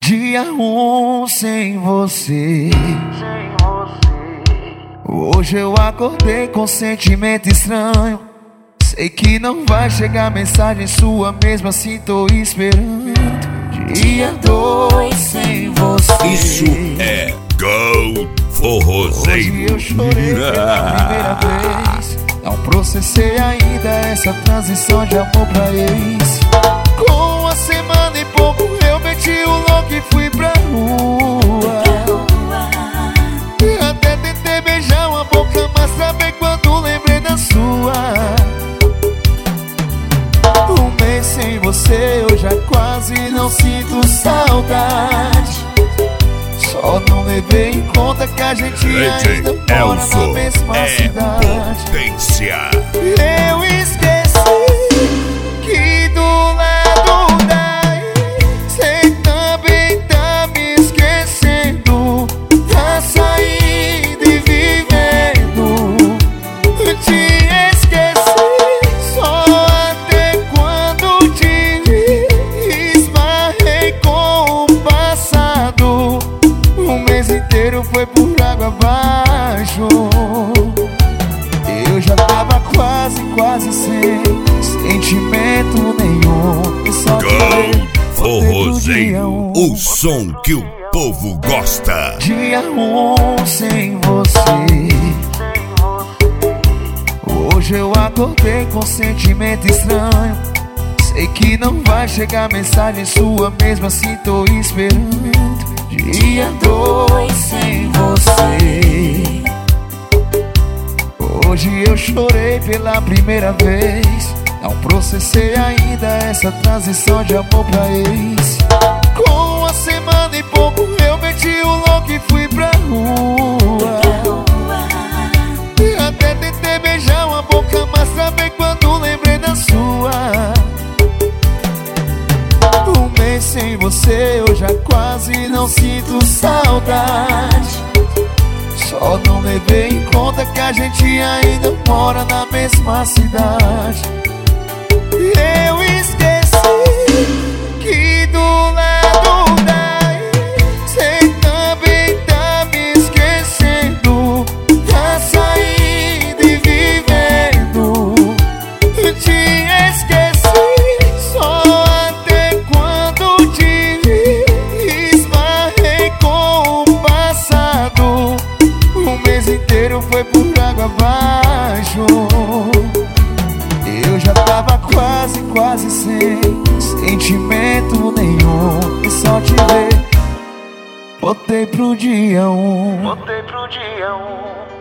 Dia sem você. Hoje eu acordei com sentimento estranho. Sei que não vai chegar mensagem sua, mesmo assim tô esperando. Dia 2 sem você. Isso é Go Forrozeiro. Hoje eu chorei pela primeira vez. Não processei ainda essa transição de amor pra ex. Com uma semana e pouco eu meti o louco e fui pra rua. Até tentei beijar uma boca, mas travei quando lembrei da sua. Um mês sem você eu já quase não sinto saudade. Só não levei em conta que a gente ainda mora na mesma cidade. Potência. Eu esqueci que do lado daí cê também tá me esquecendo. Tá saindo e vivendo. Te esqueci só até quando te vi. Esbarrei com o passado. O mês inteiro foi por água abaixo. Eu já tava quase sem sentimento nenhum. E só Go Forrozeiro, o som que o povo gosta. Dia sem você. Hoje eu acordei com sentimento estranho. Sei que não vai chegar mensagem sua, mesmo assim tô esperando. Dia 2 sem você. Hoje eu chorei pela primeira vez. Não processei ainda essa transição de amor pra ex. Com uma semana e pouco eu meti o louco e fui pra rua. Até tentei beijar uma boca, mas travei quando lembrei da sua. Um mês sem você eu já quase não sinto saudade. Só não levei em conta que a gente ainda mora na mesma cidade. Eu esqueci que do lado daí cê também tá me esquecendo. Tá saindo e vivendo. Te esqueci só até quando te vi. Esbarrei com o passado. O mês inteiro foi por água abaixo. Eu já tava quase sem sentimento nenhum. E só te ver, botei pro dia 1.